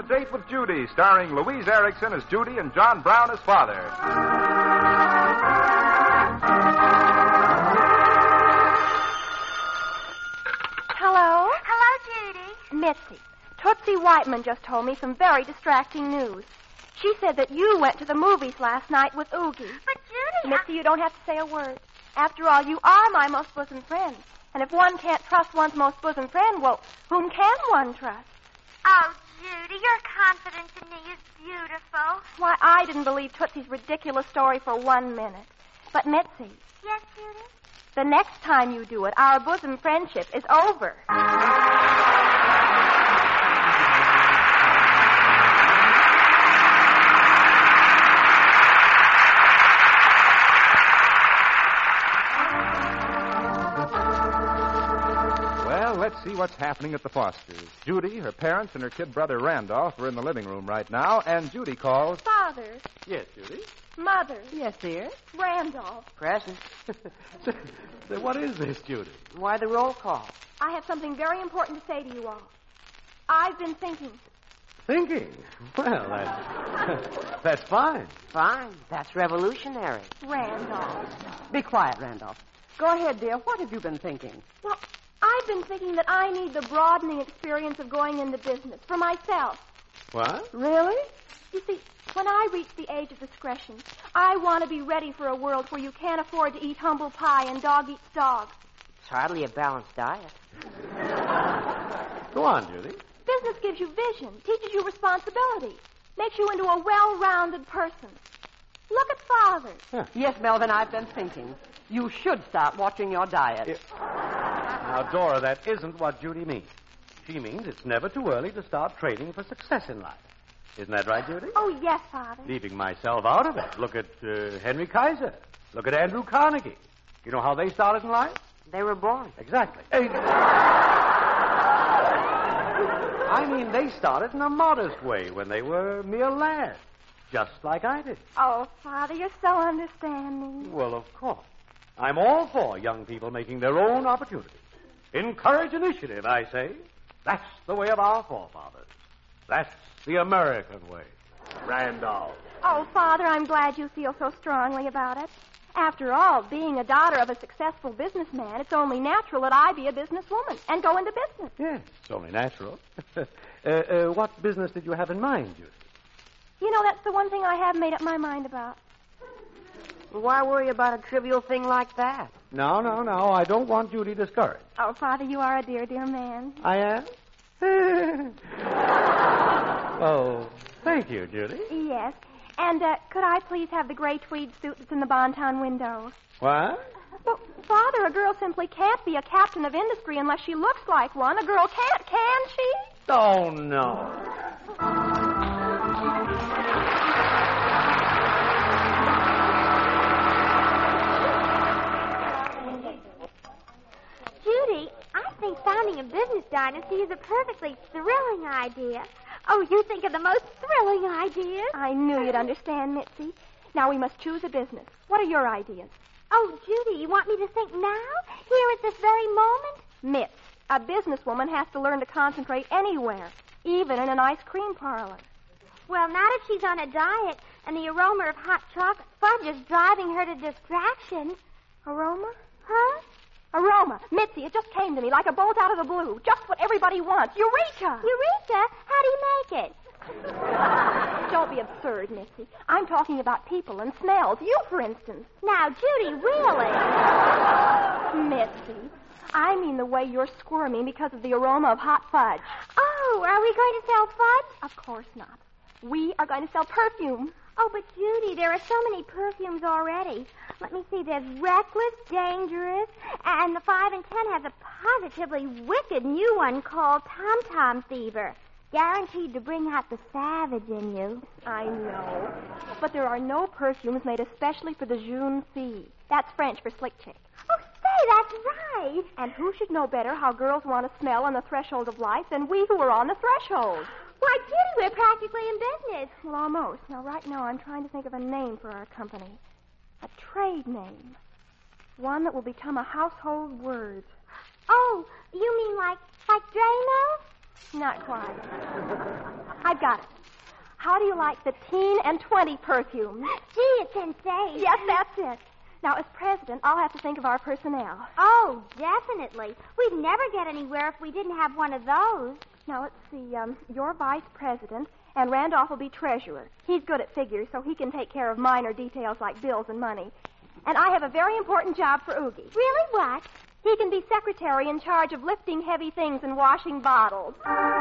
Date with Judy, starring Louise Erickson as Judy and John Brown as father. Hello? Hello, Judy. Mitzi. Tootsie Whiteman just told me some very distracting news. She said that you went to the movies last night with Oogie. But, Judy... Mitzi, you don't have to say a word. After all, you are my most bosom friend. And if one can't trust one's most bosom friend, well, whom can one trust? Oh, Judy, your confidence in me is beautiful. Why, I didn't believe Tootsie's ridiculous story for 1 minute. But, Mitzi, Yes, Judy? the next time you do it, our bosom friendship is over. Well, let's see what's happening at the Fosters. Judy, her parents, and her kid brother Randolph are in the living room right now, and Judy calls... Father, Yes, Judy? Mother, Yes, dear. Randolph, Present. So what is this, Judy? Why the roll call? I have something very important to say to you all. I've been thinking. Thinking? Well, that's fine. Fine. That's revolutionary. Randolph. Be quiet, Randolph. Go ahead, dear. What have you been thinking? Well, I've been thinking that I need the broadening experience of going into business for myself. What? Really? You see, when I reach the age of discretion, I want to be ready for a world where you can't afford to eat humble pie and dog eats dog. It's hardly a balanced diet. Go on, Judy. Business gives you vision, teaches you responsibility, makes you into a well-rounded person. Look at Father. Yes, Melvin, I've been thinking. You should start watching your diet. Now, Dora, that isn't what Judy means. She means it's never too early to start training for success in life. Isn't that right, Judy? Oh, yes, Father. Leaving myself out of it. Look at Henry Kaiser. Look at Andrew Carnegie. You know how they started in life? They were born. Exactly. I mean, they started in a modest way when they were mere lads, just like I did. Oh, Father, you're so understanding. Well, of course. I'm all for young people making their own opportunities. Encourage initiative, I say. That's the way of our forefathers. That's the American way. Randolph. Oh, Father, I'm glad you feel so strongly about it. After all, being a daughter of a successful businessman, it's only natural that I be a businesswoman and go into business. Yes, it's only natural. What business did you have in mind, Judy? You know, that's the one thing I haven't made up my mind about. Why worry about a trivial thing like that? No. I don't want Judy discouraged. Oh, Father, you are a dear, dear man. I am? Oh, thank you, Judy. Yes. And could I please have the gray tweed suit that's in the Bonton window? What? Well, Father, a girl simply can't be a captain of industry unless she looks like one. A girl can't, can she? Oh, no. Judy, I think founding a business dynasty is a perfectly thrilling idea. Oh, you think of the most thrilling ideas. I knew you'd understand, Mitzi. Now we must choose a business. What are your ideas? Oh, Judy, you want me to think now? Here at this very moment? Mitz, a businesswoman has to learn to concentrate anywhere, even in an ice cream parlor. Well, not if she's on a diet and the aroma of hot chocolate fudge is driving her to distraction. Aroma? Huh? Aroma. Mitzi, it just came to me like a bolt out of the blue. Just what everybody wants. Eureka! Eureka? How do you make it? Don't be absurd, Mitzi. I'm talking about people and smells. You, for instance. Now, Judy, really? Mitzi, I mean the way you're squirming because of the aroma of hot fudge. Oh, are we going to sell fudge? Of course not. We are going to sell perfume. Oh, but Judy, there are so many perfumes already. Let me see. There's Reckless, Dangerous, and the 5 and 10 has a positively wicked new one called Tom Tom Fever. Guaranteed to bring out the savage in you. I know. But there are no perfumes made especially for the jeune fille. That's French for slick chick. Oh, say, that's right. And who should know better how girls want to smell on the threshold of life than we who are on the threshold? Why, Judy, we're practically in business. Well, almost. Now, right now, I'm trying to think of a name for our company. A trade name. One that will become a household word. Oh, you mean like Drano? Not quite. I've got it. How do you like the Teen and 20 perfume? Gee, it's insane. Yes, that's it. Now, as president, I'll have to think of our personnel. Oh, definitely. We'd never get anywhere if we didn't have one of those. Now, let's see. You're vice president, and Randolph will be treasurer. He's good at figures, so he can take care of minor details like bills and money. And I have a very important job for Oogie. Really, what? He can be secretary in charge of lifting heavy things and washing bottles.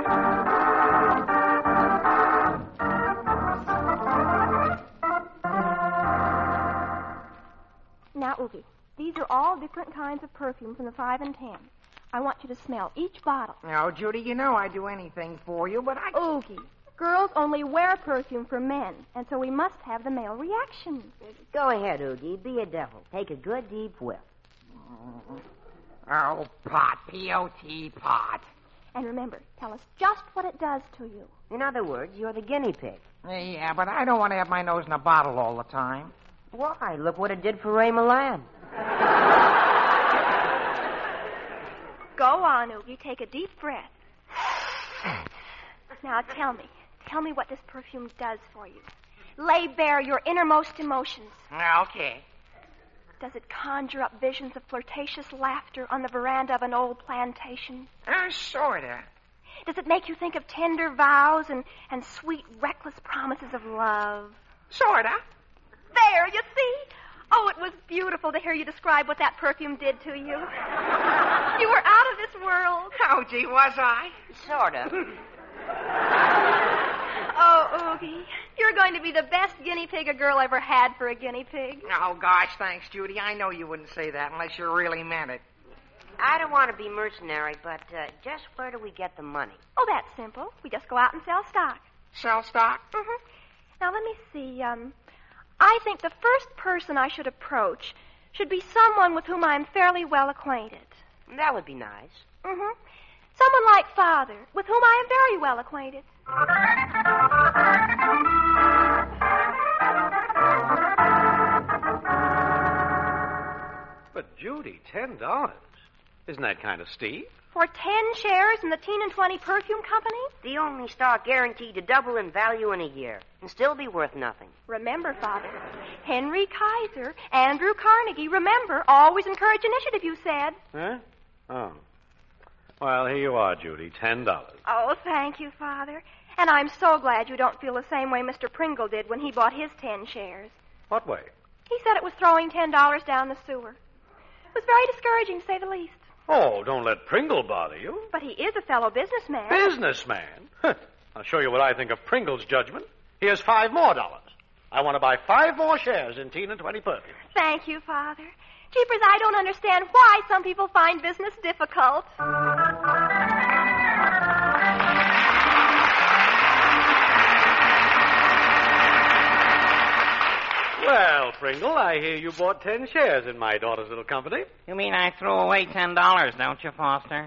Now, Oogie, these are all different kinds of perfume from the 5 and 10. I want you to smell each bottle. Oh, Judy, you know I'd do anything for you, but I... Oogie, girls only wear perfume for men, and so we must have the male reaction. Go ahead, Oogie. Be a devil. Take a good deep whiff. Oh, pot. P-O-T, pot. And remember, tell us just what it does to you. In other words, you're the guinea pig. Yeah, but I don't want to have my nose in a bottle all the time. Why? Look what it did for Ray Milan. Go on, Oogie. Take a deep breath. Now, tell me what this perfume does for you. Lay bare your innermost emotions. Okay. Does it conjure up visions of flirtatious laughter on the veranda of an old plantation? Sorta. Does it make you think of tender vows and sweet, reckless promises of love? Sorta. There, you see? Oh, it was beautiful to hear you describe what that perfume did to you. You were out of this world. Oh, gee, was I? Sort of. Oh, Oogie, you're going to be the best guinea pig a girl ever had for a guinea pig. Oh, gosh, thanks, Judy. I know you wouldn't say that unless you really meant it. I don't want to be mercenary, but just where do we get the money? Oh, that's simple. We just go out and sell stock. Sell stock? Mm-hmm. Now, let me see. I think the first person I should approach should be someone with whom I'm fairly well acquainted. That would be nice. Mm-hmm. Someone like Father, with whom I am very well acquainted. But, Judy, $10. Isn't that kind of steep? For 10 shares in the Teen and 20 Perfume Company? The only stock guaranteed to double in value in a year and still be worth nothing. Remember, Father, Henry Kaiser, Andrew Carnegie, remember, always encourage initiative, you said. Huh? Oh. Well, here you are, Judy, $10. Oh, thank you, Father. And I'm so glad you don't feel the same way Mr. Pringle did when he bought his 10 shares. What way? He said it was throwing $10 down the sewer. It was very discouraging, to say the least. Oh, don't let Pringle bother you. But he is a fellow businessman. Businessman? I'll show you what I think of Pringle's judgment. Here's $5 more. I want to buy 5 more shares in Teen and 20 Perfume. Thank you, Father. Jeepers, I don't understand why some people find business difficult. Well, Pringle, I hear you bought 10 shares in my daughter's little company. You mean I threw away $10, don't you, Foster?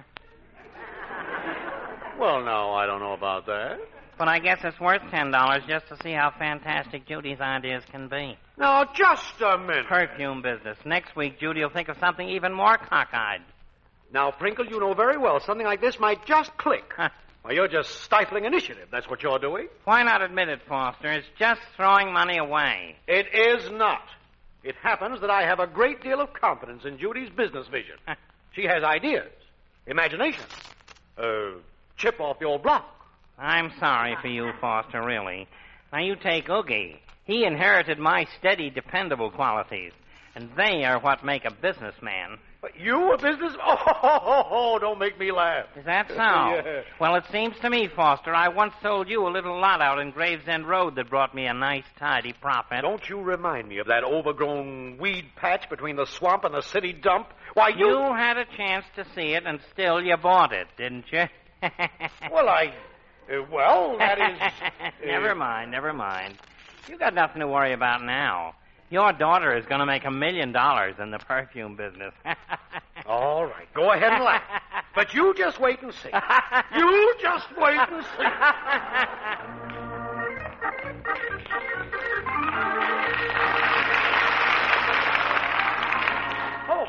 Well, no, I don't know about that. But I guess it's worth $10 just to see how fantastic Judy's ideas can be. Now, just a minute. Perfume business. Next week, Judy will think of something even more cockeyed. Now, Pringle, you know very well something like this might just click. Well, you're just stifling initiative. That's what you're doing. Why not admit it, Foster? It's just throwing money away. It is not. It happens that I have a great deal of confidence in Judy's business vision. She has ideas, imagination, chip off the old block. I'm sorry for you, Foster, really. Now, you take Oogie. He inherited my steady, dependable qualities, and they are what make a businessman. But you a business? Oh, don't make me laugh. Is that so? Yeah. Well, it seems to me, Foster, I once sold you a little lot out in Gravesend Road that brought me a nice, tidy profit. Don't you remind me of that overgrown weed patch between the swamp and the city dump? Why, You had a chance to see it, and still you bought it, didn't you? Well, that is... Never mind. You got nothing to worry about now. Your daughter is going to make $1 million in the perfume business. All right, go ahead and laugh. But you just wait and see. You just wait and see.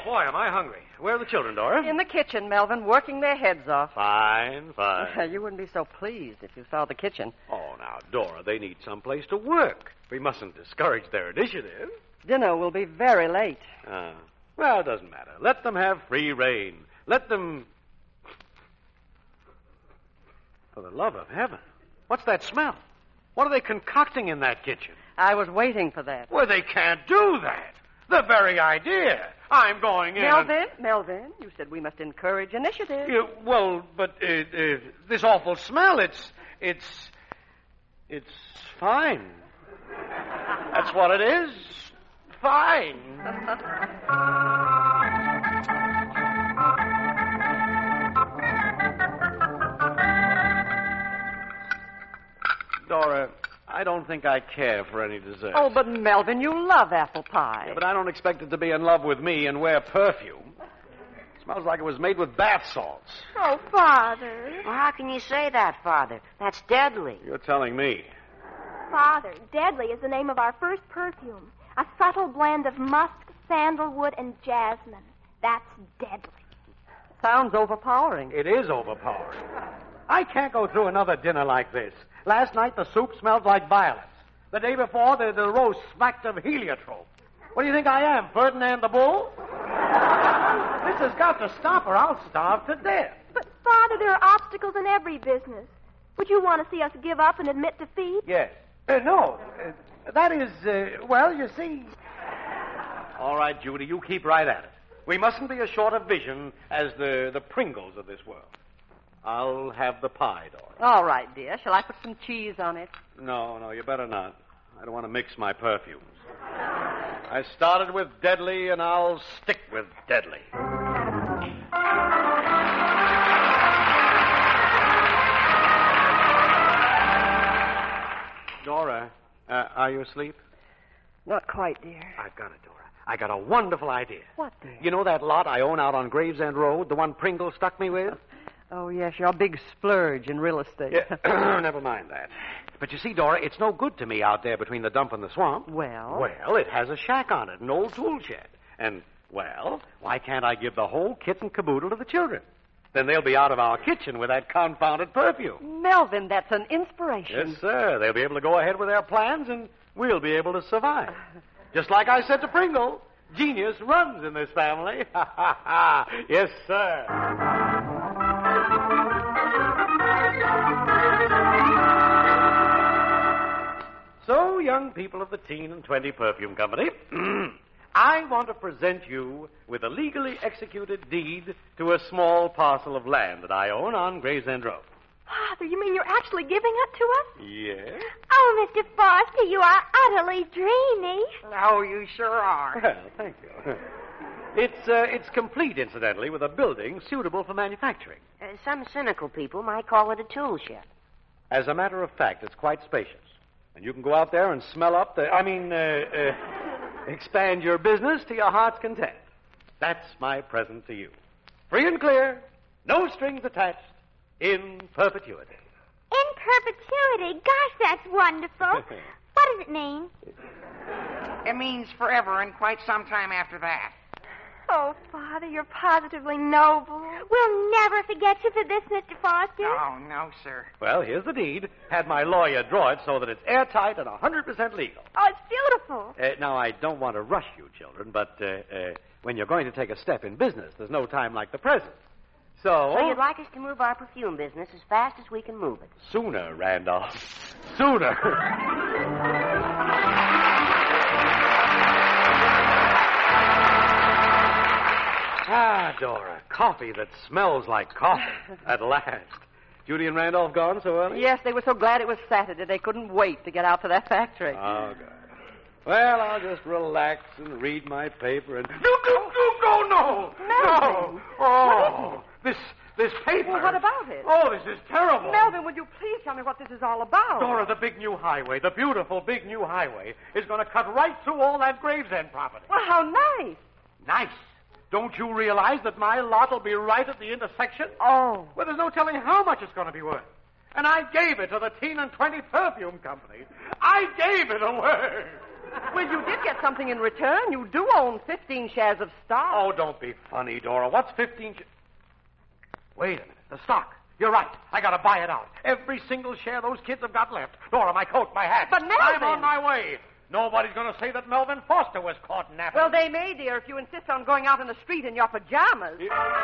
boy, am I hungry. Where are the children, Dora? In the kitchen, Melvin, working their heads off. Fine, fine. You wouldn't be so pleased if you saw the kitchen. Oh, now, Dora, they need some place to work. We mustn't discourage their initiative. Dinner will be very late. Well, it doesn't matter. Let them have free rein. Let them... For the love of heaven, what's that smell? What are they concocting in that kitchen? I was waiting for that. Well, they can't do that. The very idea. I'm going in. Melvin, you said we must encourage initiative. But this awful smell, it's fine. That's what it is. Fine. Dora, I don't think I care for any dessert. Oh, but Melvin, you love apple pie. Yeah, but I don't expect it to be in love with me and wear perfume. It smells like it was made with bath salts. Oh, Father. Well, how can you say that, Father? That's deadly. You're telling me. Father, Deadly is the name of our first perfume. A subtle blend of musk, sandalwood, and jasmine. That's deadly. Sounds overpowering. It is overpowering. I can't go through another dinner like this. Last night the soup smelled like violets. The day before the roast smacked of heliotrope. What do you think I am, Ferdinand the Bull? This has got to stop or I'll starve to death. But, Father, there are obstacles in every business. Would you want to see us give up and admit defeat? Yes. No. That is, you see... All right, Judy, you keep right at it. We mustn't be as short of vision as the Pringles of this world. I'll have the pie, Dora. All right, dear. Shall I put some cheese on it? No, you better not. I don't want to mix my perfumes. I started with Deadly, and I'll stick with Deadly. Dora, are you asleep? Not quite, dear. I've got it, Dora. I got a wonderful idea. What, dear? You know that lot I own out on Gravesend Road, the one Pringle stuck me with? Oh, yes, your big splurge in real estate. Yeah, never mind that. But you see, Dora, it's no good to me out there between the dump and the swamp. Well? Well, it has a shack on it, an old tool shed. And, well, why can't I give the whole kit and caboodle to the children? Then they'll be out of our kitchen with that confounded perfume. Melvin, that's an inspiration. Yes, sir. They'll be able to go ahead with their plans, and we'll be able to survive. Just like I said to Pringle, genius runs in this family. Ha, ha, ha. Yes, sir. So, young people of the Teen and 20 Perfume Company, I want to present you with a legally executed deed to a small parcel of land that I own on Gravesend Road. Father, you mean you're actually giving it to us? Yes? Oh, Mr. Foster, you are utterly dreamy. Oh, you sure are. Well, thank you. It's complete, incidentally, with a building suitable for manufacturing. Some cynical people might call it a tool shed. As a matter of fact, it's quite spacious. And you can go out there and smell up expand your business to your heart's content. That's my present to you. Free and clear, no strings attached, in perpetuity. In perpetuity? Gosh, that's wonderful. What does it mean? It means forever and quite some time after that. Oh, Father, you're positively noble. We'll never forget you for this, Mr. Foster. Oh, no, sir. Well, here's the deed. Had my lawyer draw it so that it's airtight and 100% legal. Oh, it's beautiful. Now, I don't want to rush you, children, but when you're going to take a step in business, there's no time like the present. So you'd like us to move our perfume business as fast as we can move it? Sooner, Randolph. Sooner. Ah, Dora, coffee that smells like coffee. At last. Judy and Randolph gone so early? Yes, they were so glad it was Saturday. They couldn't wait to get out to their factory. Oh, God. Well, I'll just relax and read my paper and... No! Melvin! Oh, this paper. Well, what about it? Oh, this is terrible. Melvin, would you please tell me what this is all about? Dora, the big new highway, the beautiful big new highway, is going to cut right through all that Gravesend property. Well, how nice. Nice. Don't you realize that my lot will be right at the intersection? Oh. Well, there's no telling how much it's going to be worth. And I gave it to the Teen and 20 Perfume Company. I gave it away. Well, you did get something in return. You do own 15 shares of stock. Oh, don't be funny, Dora. What's 15 Wait a minute. The stock. You're right. I gotta buy it out. Every single share those kids have got left. Dora, my coat, my hat. But Melvin... I'm on my way. Nobody's gonna say that Melvin Foster was caught napping. Well, they may, dear, if you insist on going out in the street in your pajamas.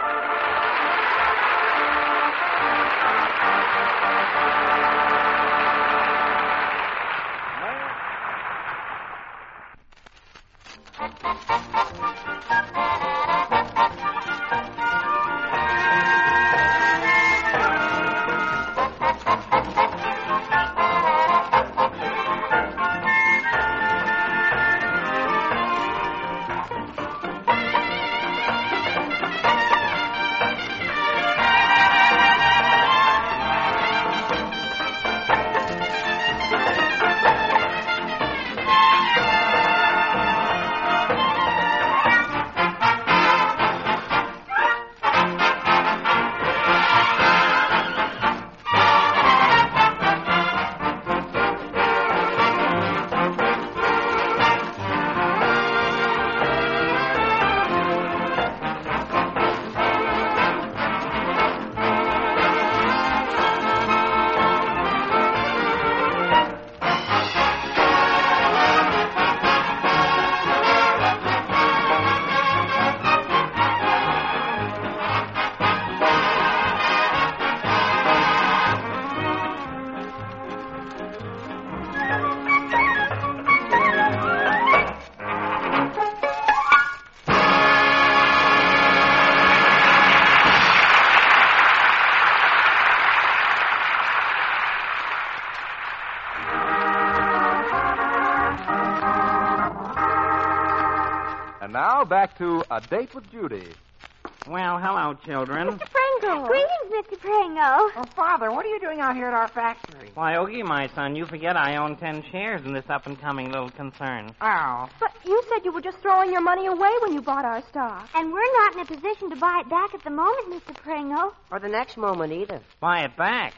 And now back to A Date with Judy. Well, hello, children. Mr. Pringle. Greetings, Mr. Pringle. Oh, Father, what are you doing out here at our factory? Why, Ogie, my son, you forget I own 10 shares in this up-and-coming little concern. Oh. But you said you were just throwing your money away when you bought our stock. And we're not in a position to buy it back at the moment, Mr. Pringle. Or the next moment either. Buy it back.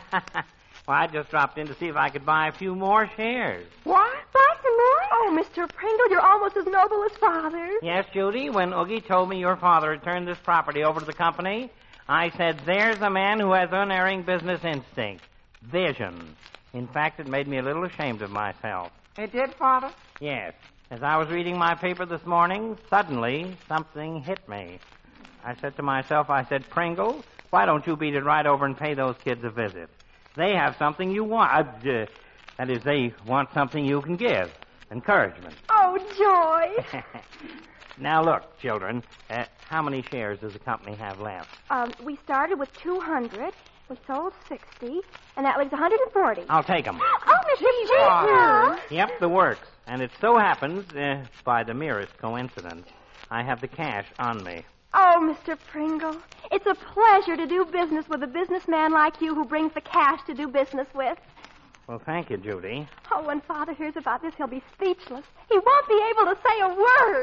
Well, I just dropped in to see if I could buy a few more shares. What? Buy some more? Oh, Mr. Pringle, you're almost as noble as Father. Yes, Judy, when Oogie told me your father had turned this property over to the company, I said, there's a man who has unerring business instinct. Vision. In fact, it made me a little ashamed of myself. It did, Father? Yes. As I was reading my paper this morning, suddenly something hit me. I said to myself, Pringle, why don't you beat it right over and pay those kids a visit? They have something you want. That is, they want something you can give. Encouragement. Oh, joy. Now, look, children, how many shares does the company have left? We started with 200. We sold 60, and that leaves 140. I'll take them. Oh, Mr. Pringle. Yep, the works. And it so happens, by the merest coincidence, I have the cash on me. Oh, Mr. Pringle, it's a pleasure to do business with a businessman like you who brings the cash to do business with. Well, thank you, Judy. Oh, when Father hears about this, he'll be speechless. He won't be able to say a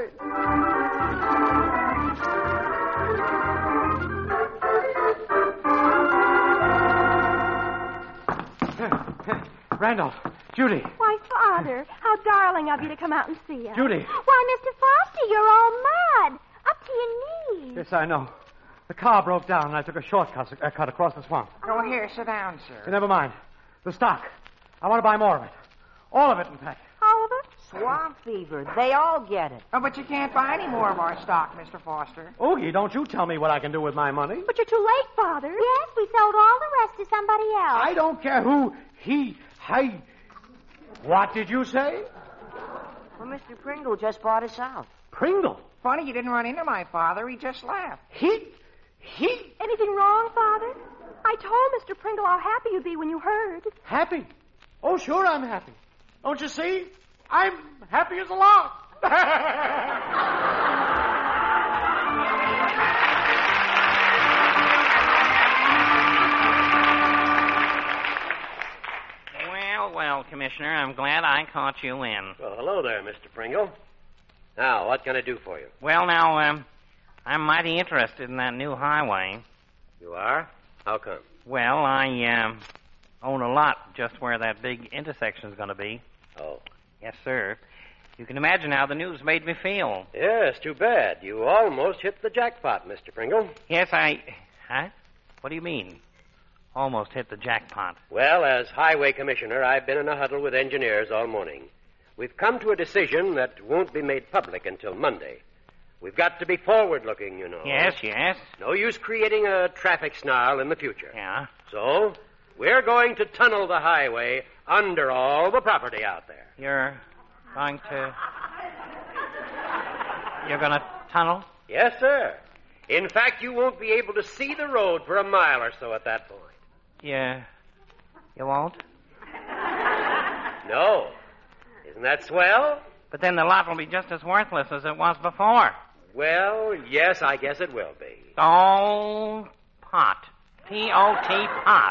word. Randolph, Judy. Why, Father, how darling of you to come out and see us. Judy. Why, Mr. Foster, you're all mud. Up to your knees. Yes, I know. The car broke down, and I took a shortcut cut across the swamp. Oh, here, sit down, sir. Never mind. The stock. I want to buy more of it. All of it, in fact. All of it? Swamp fever. They all get it. Oh, but you can't buy any more of our stock, Mr. Foster. Oogie, don't you tell me what I can do with my money. But you're too late, Father. Yes, we sold all the rest to somebody else. I don't care who, he. What did you say? Well, Mr. Pringle just bought us out. Pringle? Funny you didn't run into my father. He just left. He? Anything wrong, Father? I told Mr. Pringle how happy you'd be when you heard. Happy? Oh, sure I'm happy. Don't you see? I'm happy as a lark. Well, Commissioner, I'm glad I caught you in. Well, hello there, Mr. Pringle. Now, what can I do for you? Well, now, I'm mighty interested in that new highway. You are? How come? Well, I own a lot just where that big intersection's going to be. Oh. Yes, sir. You can imagine how the news made me feel. Yes, too bad. You almost hit the jackpot, Mr. Pringle. Yes, Huh? What do you mean? Almost hit the jackpot. Well, as highway commissioner, I've been in a huddle with engineers all morning. We've come to a decision that won't be made public until Monday. We've got to be forward-looking, you know. Yes. No use creating a traffic snarl in the future. Yeah? So, we're going to tunnel the highway under all the property out there. You're going to tunnel? Yes, sir. In fact, you won't be able to see the road for a mile or so at that point. Yeah. You won't? No. Isn't that swell? But then the lot will be just as worthless as it was before. Well, yes, I guess it will be. Oh, pot. P-O-T, pot.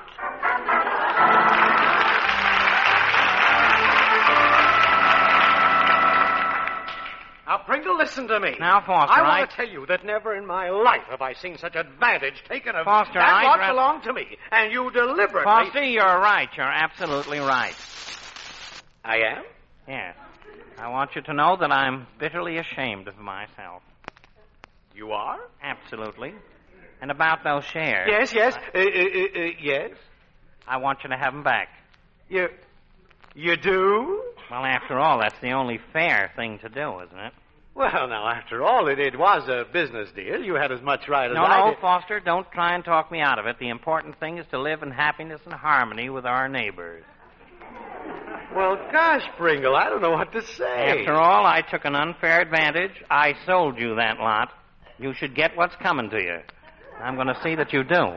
Now, Pringle, listen to me. Now, Foster, I want to tell you that never in my life have I seen such advantage taken of Foster, that lot belonged to me, and you deliberately... Foster, you're right. You're absolutely right. I am? Yes. I want you to know that I'm bitterly ashamed of myself. You are? Absolutely. And about those shares... Yes. Yes? I want you to have them back. You do? Well, after all, that's the only fair thing to do, isn't it? Well, now, after all, it was a business deal. You had as much right as I No, did. Foster, don't try and talk me out of it. The important thing is to live in happiness and harmony with our neighbors. Well, gosh, Pringle, I don't know what to say. After all, I took an unfair advantage. I sold you that lot. You should get what's coming to you. I'm going to see that you do.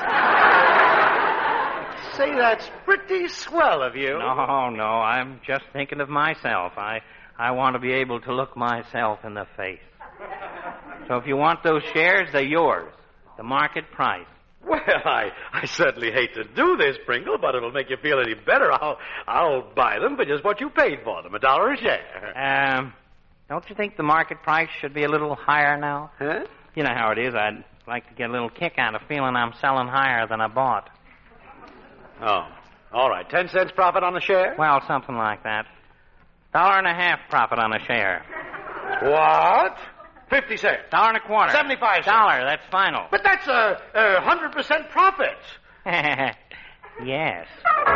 Say, that's pretty swell of you. No, I'm just thinking of myself. I want to be able to look myself in the face. So if you want those shares, they're yours. The market price. Well, I certainly hate to do this, Pringle, but it'll make you feel any better. I'll buy them for just what you paid for them, $1 a share. Don't you think the market price should be a little higher now? Huh? You know how it is. I'd like to get a little kick out of feeling I'm selling higher than I bought. Oh, all right. 10 cents profit on a share? Well, something like that. $1.50 profit on a share. What? 50 cents. $1.25. 75 cents. $1, that's final. But that's a 100% profit. Yes.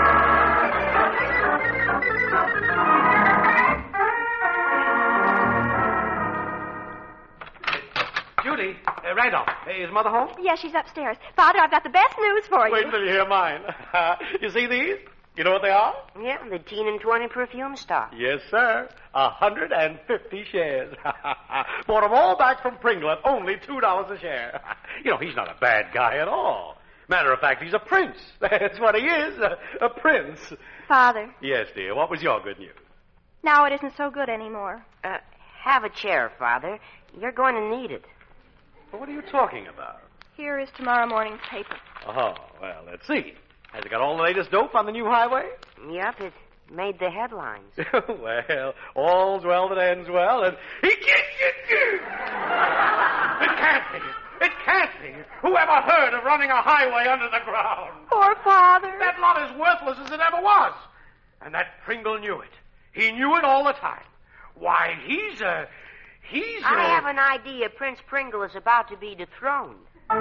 Judy, Randolph, is Mother home? Yes, she's upstairs. Father, I've got the best news for you. Wait till you hear mine. You see these? You know what they are? Yeah, the Teen and 20 perfume stock. Yes, sir. 150 shares. Bought them all back from Pringle at only $2 a share. You know, he's not a bad guy at all. Matter of fact, he's a prince. That's what he is, a prince. Father. Yes, dear. What was your good news? Now it isn't so good anymore. Have a chair, Father. You're going to need it. Well, what are you talking about? Here is tomorrow morning's paper. Oh, well, let's see. Has it got all the latest dope on the new highway? Yep, it made the headlines. Well, all's well that ends well, and... It can't be. It can't be. Who ever heard of running a highway under the ground? Poor Father. That lot is worthless as it ever was. And that Pringle knew it. He knew it all the time. Why, he's I have an idea. Prince Pringle is about to be dethroned.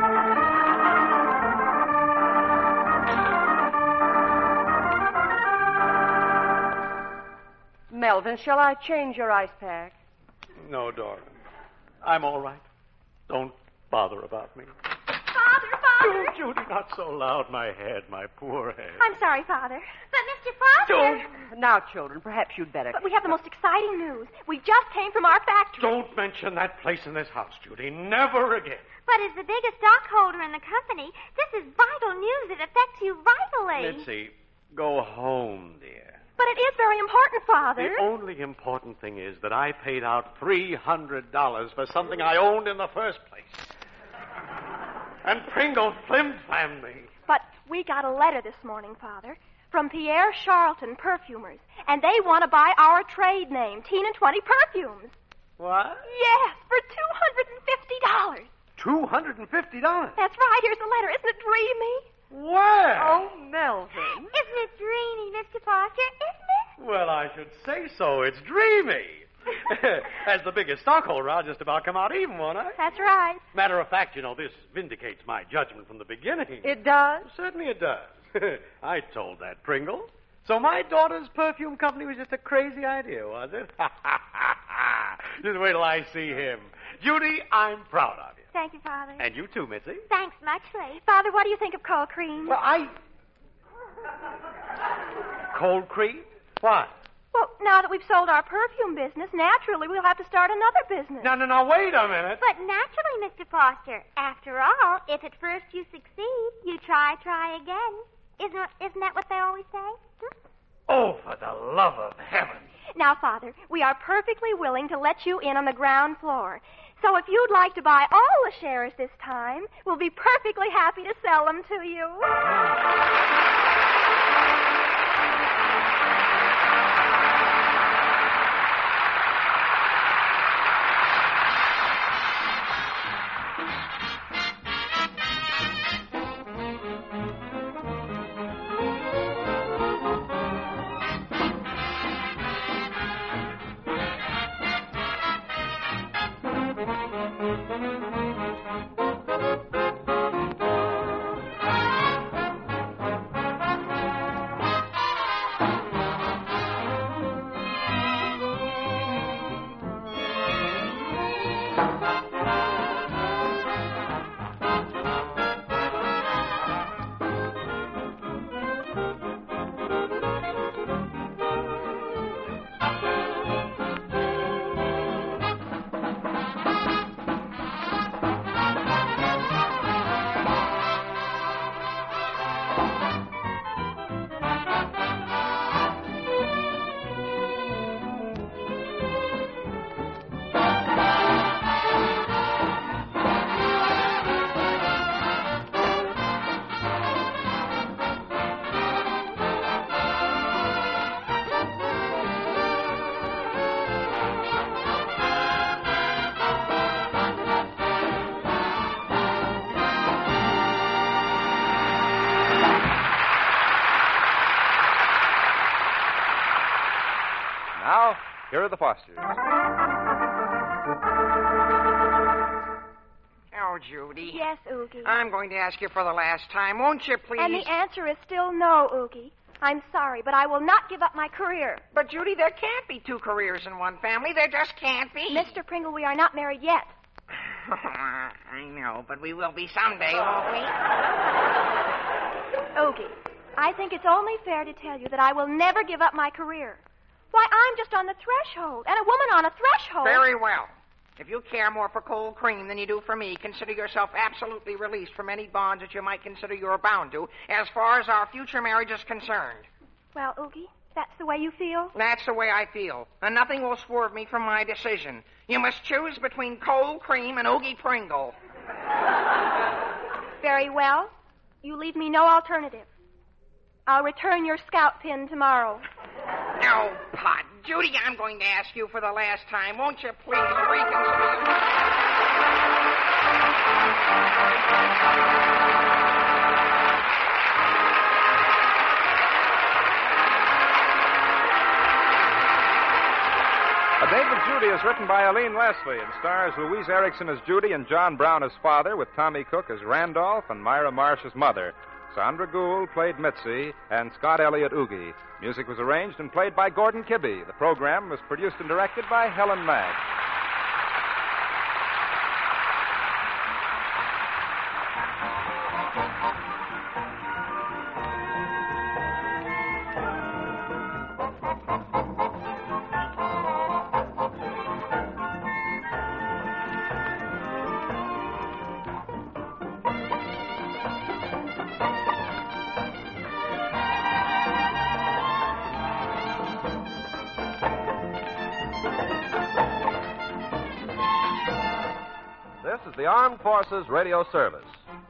Melvin, shall I change your ice pack? No, Dora. I'm all right. Don't bother about me. Father! Oh, Judy, not so loud. My head, my poor head. I'm sorry, Father. But, Mr. Foster... Now, children, perhaps you'd better... But we have the most exciting news. We just came from our factory. Don't mention that place in this house, Judy. Never again. But as the biggest stockholder in the company, this is vital news. It affects you vitally. Mitzi, go home, dear. But it is very important, Father. The only important thing is that I paid out $300 for something I owned in the first place. And Pringle flim-flammed me. But we got a letter this morning, Father, from Pierre Charlton Perfumers, and they want to buy our trade name, Teen and 20 Perfumes. What? Yes, for $250. $250? That's right. Here's the letter. Isn't it dreamy? Where? Oh, Melvin. Isn't it dreamy, Mr. Foster? Isn't it? Well, I should say so. It's dreamy. As the biggest stockholder, I'll just about come out even, won't I? That's right. Matter of fact, this vindicates my judgment from the beginning. It does? Certainly it does. I told that, Pringle. So my daughter's perfume company was just a crazy idea, was it? Just wait till I see him. Judy, I'm proud of you. Thank you, Father. And you too, Mitzi. Thanks muchly. Father, what do you think of cold cream? Well, Cold cream? Why? Well, now that we've sold our perfume business, naturally we'll have to start another business. No, wait a minute. But naturally, Mr. Foster, after all, if at first you succeed, you try again. Isn't that what they always say? Oh, for the love of heaven. Now, Father, we are perfectly willing to let you in on the ground floor. So if you'd like to buy all the shares this time, we'll be perfectly happy to sell them to you. Now, here are the Fosters. Oh, Judy. Yes, Oogie. I'm going to ask you for the last time. Won't you, please? And the answer is still no, Oogie. I'm sorry, but I will not give up my career. But, Judy, there can't be two careers in one family. There just can't be. Mr. Pringle, we are not married yet. I know, but we will be someday, won't we? Oogie, I think it's only fair to tell you that I will never give up my career. Why, I'm just on the threshold, and a woman on a threshold. Very well. If you care more for cold cream than you do for me, consider yourself absolutely released from any bonds that you might consider you're bound to, as far as our future marriage is concerned. Well, Oogie, that's the way you feel? That's the way I feel, and nothing will swerve me from my decision. You must choose between cold cream and Oogie Pringle. Very well. You leave me no alternative. I'll return your scalp pin tomorrow. No, Pot. Judy, I'm going to ask you for the last time. Won't you please reconsider? A Date with Judy is written by Aline Leslie and stars Louise Erickson as Judy and John Brown as father, with Tommy Cook as Randolph and Myra Marsh as mother. Sandra Gould played Mitzi, and Scott Elliott Oogie. Music was arranged and played by Gordon Kibbe. The program was produced and directed by Helen Mack. This is the Armed Forces Radio Service.